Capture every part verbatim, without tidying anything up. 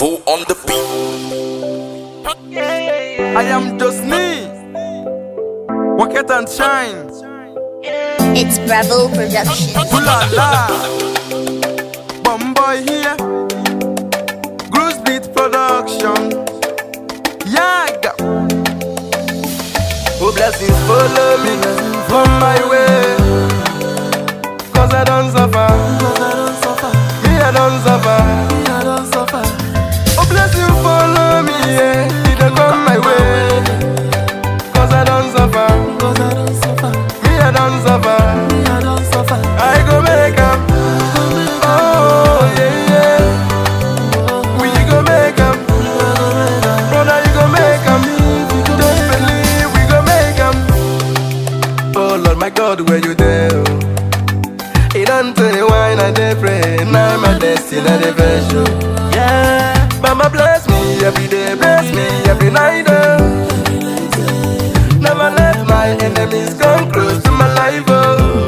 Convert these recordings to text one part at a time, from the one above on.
Bravo on the beat. I am just me. Walk it and shine. It's Bravo Production. Ooh la la. Bomb boy here. Groove Beat Production. Yaga. Oh, blessings follow me on my way. Cause I don't suffer. Me I don't suffer. Oh, blessings follow me, yeah. It don't come my way. Cause I don't suffer. Me I don't suffer. I go make up. Oh yeah yeah. We go make up. Brother, you go make up. Just believe we go make up. Oh Lord, my God, where you there? It don't tell you why I dey pray. Now my destiny dey vex you. Yeah, Mama bless me every day, bless me every night. Oh. Never let my enemies come close to my life. Oh.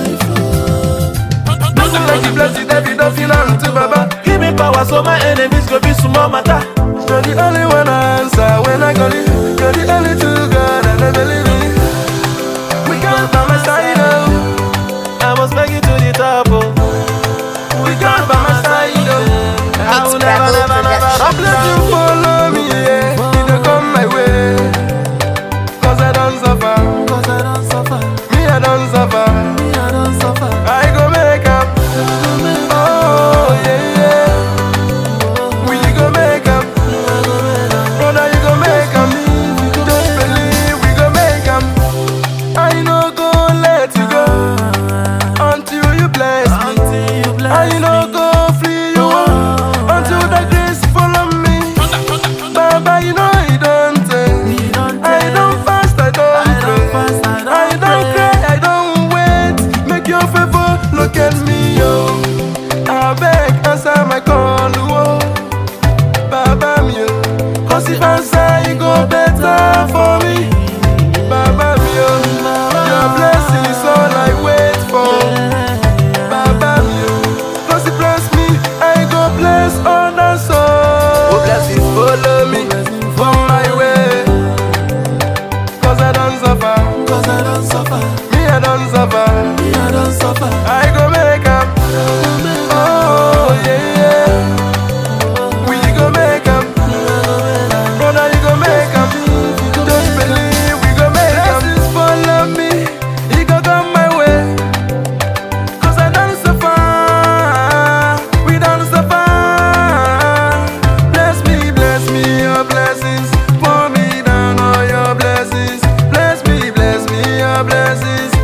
Looking like you bless it every nothing unto Baba. Give me power so my enemies go be small matter. You're the only one I answer when I call you. You're the only true God I never believe in. We can't by my side. Oh. I must make it to the top. Oh. We can't by my side. Oh. I will It's never, Bravo never, never. Production. I bless you, follow me, yeah. You don't come my way. Cause I don't suffer. Me, I don't suffer. I go make up. Oh, yeah, yeah. We go make up. Brother, you go make up. Just believe we go make up. I know go let you go until you bless me. I know go free you until the grace follow me. Baba, you know you don't take. I don't fast, I don't pray. I don't cry, I don't wait. Make your favor, look at me, yo. I beg, answer my call, oh. Baba, me, yo. Cause if answer, you go better for me. Baba, me, yo. Your blessing is all I wait for. Baba, me, yo. Cause you bless me, I go bless others, oh. Oh, blessings follow me from my way. Cause I don't suffer. Me, I don't suffer. I go make up. Oh, yeah, yeah. We go make up. Brother, you go make up. Just believe we go make up. Blessings follow me. He go come my way. Cause I don't suffer. We don't suffer. Bless me, bless me, your blessings. Pour me down all your blessings. Bless me, bless me, your blessings.